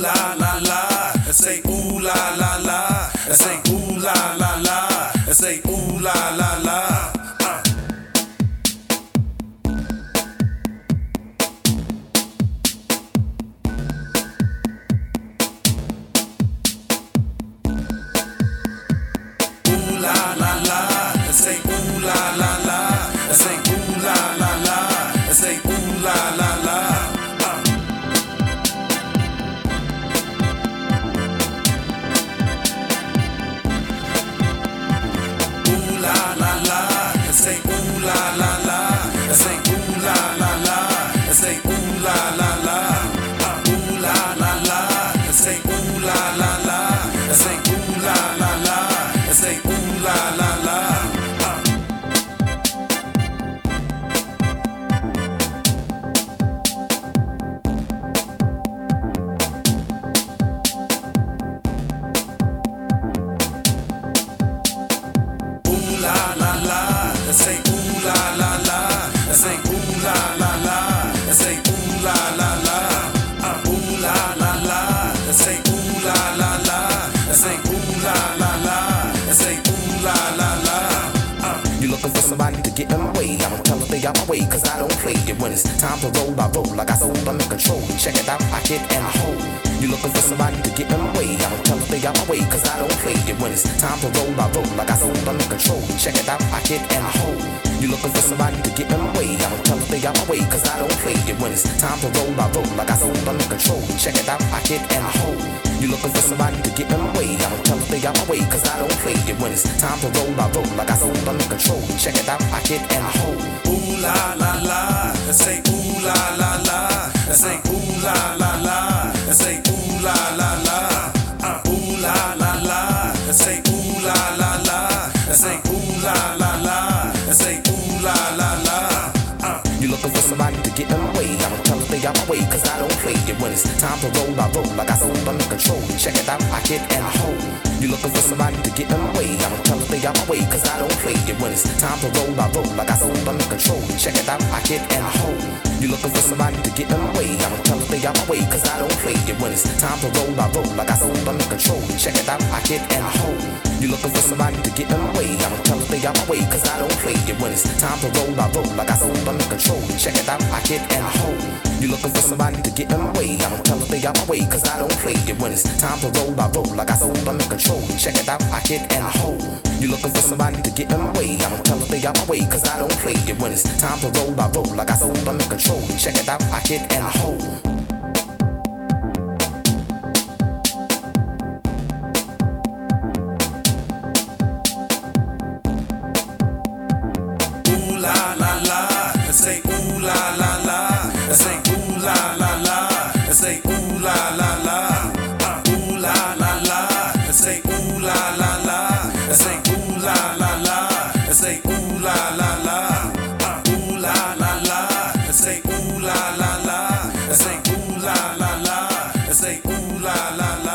la la la. Say ooh la la la. Say ooh la la la. Say ooh la la la. Ooh la la la. Say ooh la la la. Say ooh la la la. Say ooh la la la. Say ooh la la la, say ooh la la la, say ooh la la la, ooh la la la, say ooh la la la, say ooh la la la, say ooh la la la. Say ooh la la la, say ooh la la la, say ooh la la la, ooh la la la, say ooh la la la, say ooh la la la, say ooh la la la. You looking for somebody to get in my way? I'ma tell her stay out my way, cause I don't play it. When it's time to roll, I roll. Like I sold, I'm in control. Check it out, I kick and I hold. You looking for somebody to get in my way? I'ma tell her stay out my way, cause I don't play it. When it's time to roll, I roll. Like I sold, I'm in control. Check it out, I kick and I hold. You looking for somebody to get in my way? I'ma tell her stay out my way, cause I don't play it. When it's time to roll, I roll. Like I sold, I'm in control. Check it out, I kick and I hold. You looking for somebody to get in my way? I'ma tell her stay out my way, cause I don't play it. When it's time to roll, I roll. Like I sold, I'm in control. Check it out, I kick and I hold. Ooh la la la, say ooh la la la, say ooh la la la, say ooh la la la, ooh la la la, say ooh la la la, say ooh la la la, say ooh la la la. You looking for somebody to get in my way? I'ma tell her stay out my way, cause I don't play it. When it's time to roll, I roll. Like I sold, I'm in control. Check it out, I kick and I hold. You looking for somebody to get in my way? I'ma tell her stay out my way, cause I don't play it. When it's time to roll, I roll. Like I sold, I'm in control. Check it out, I kick and I hold. You looking for somebody to get in my way? I'ma tell her stay out my way, cause I don't play it. When it's time to roll, I roll. Like I sold, I'm in control. Check it out, I kick and I hold. You looking for somebody to get in my way? I'ma tell her stay out my way, cause I don't play it. When it's time to roll, I roll. Like I sold, I'm in control. Check it out, I kick and I hold. You looking for somebody to get in my way? I'ma tell her stay out my way, cause I don't play it. When it's time to roll, I roll. Like I sold, I'm in control. Check it out, I kick and I hold. You looking for somebody to get in my way? I'ma tell her stay out my way, cause I don't play it. When it's time to roll, I roll. Like I sold, I'm in control. Check it out, I kick and I hold. Say ooh la la la, say ooh la la la, say ooh la la la, ooh la la la, say ooh la la la, say ooh la la la, say ooh la la la, ooh la la la, say ooh la la la, say ooh la la la, say ooh la la la.